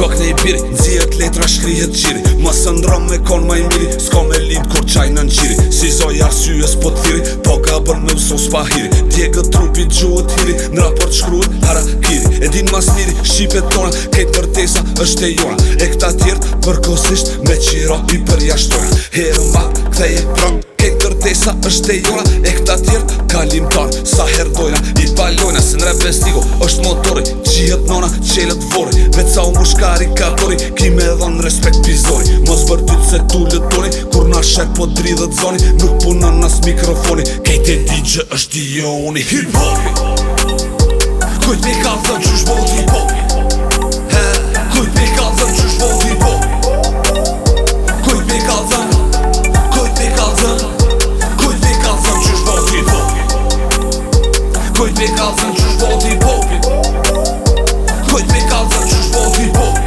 Kok ne I biri, nxjihet letra shkrihet qiri. Mos ndrom me kon ma I miri, s'ka me lind kur qaj në qiri. Si zoj arsye s'po t'thiri, po ka bën me vëso s'pa hiri. Djegët trupi gjuhët hiri, në raport shkruhet harakiri. E din mas miri, shqipet tona, kejt vërtesa është e jona. E këta tjertë përkosisht me qiro I përjashtojna. Herën bak, ktheje prang, kejt vërtesa është e jona. E këta tjertë kalimtar, sa herdojna I palojna. Se në rap vestigo është motori, qihet nona, qelët vori. Veca u mushkari katori, ki me dhon respekt pizori. Mos bërtyt se tu lëtoni, kur na shek po dridhet zoni. Nuk punon as mikrofoni, kejt e di që është I joni. Hip-hopi Kujt me kalzën qysh bot hip-hopi. Kujt me kalzën qysh bot hip-hopi. Kujt me kalzën, kujt me kalzën, kujt me kalzën qysh bot hip-hopi. Kujt me kalzën qysh bot hip-hopi. Kujt me kalzën qysh bot hip-hopi.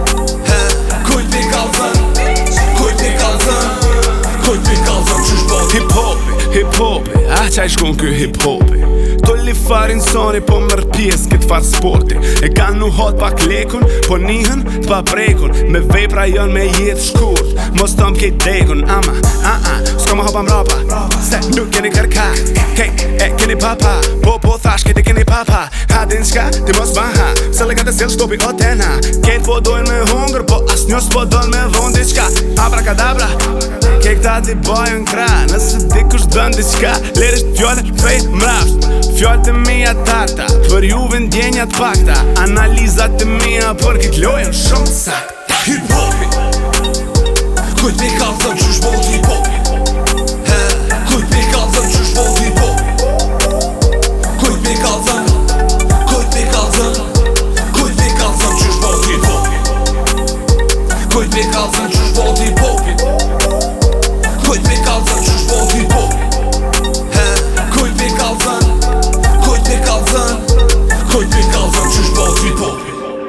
Kujt me kalzën, kujt me kalzën, kujt me kalzën qysh bot hip-hopi. Hip-hopi, qaj shkon ky hip-hopi. Tolli farin soni po mërë pjesë këtë farë sporti. E kanë nu hot pak lekun, po nihën t'pa prekun. Me vepra jon me jetë shkurt, mos t'om kejt dekun. Ama, s'ka më hopa mrapa, se nuk keni kërka. Kejt e keni papa, po thash kejt e keni papa. Ha din qka, ti mos baha, se le ka të sjell shtopi o tena. Kejt po dojnë me hungër, po as njës po dojnë me dhon diqka. Abrakadabra, kejt këta ti bojën kra. Nëse dikush dën diqka, lerisht fjole prej mrasht. Fjallët e mija tarta, për juve ndjenjat pakta. Analizat e mija për kit lojën shumë të sakta. Hip-hopi Kujt me kalzën qysh bot hip-hopi. Kujt me kalzën qysh bot hip-hopi. Kujt me kalzën, kujt me kalzën, kujt me kalzën qysh bot hip-hopi. Kujt me kalzën qysh bot hip-hopi. Kujt me kalzën qysh bot hip-hopi. Kujt me kalzën, kujt me kalzën, kujt me kalzën qysh bot hip-hopi.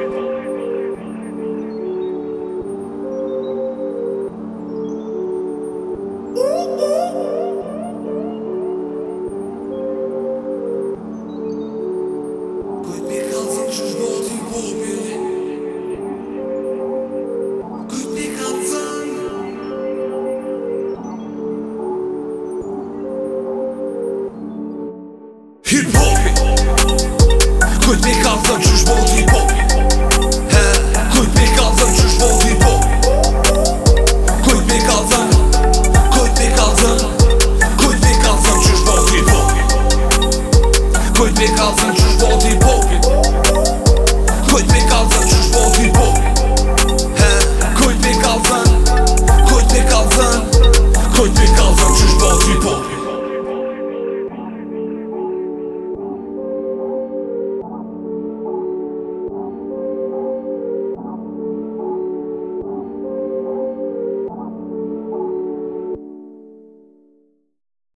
Kujt me kalzën qysh bot hip-hopi. Kujt me kalzën. Hip-hopi Kujt me kalzën qysh bot hip-hopi. Kujt me kalzën qysh bot hip-hopi. Kujt me kalzën, kujt me kalzën, kujt me kalzën qysh bot hip-hopi. Kujt me kalzën qysh bot hip-hopi.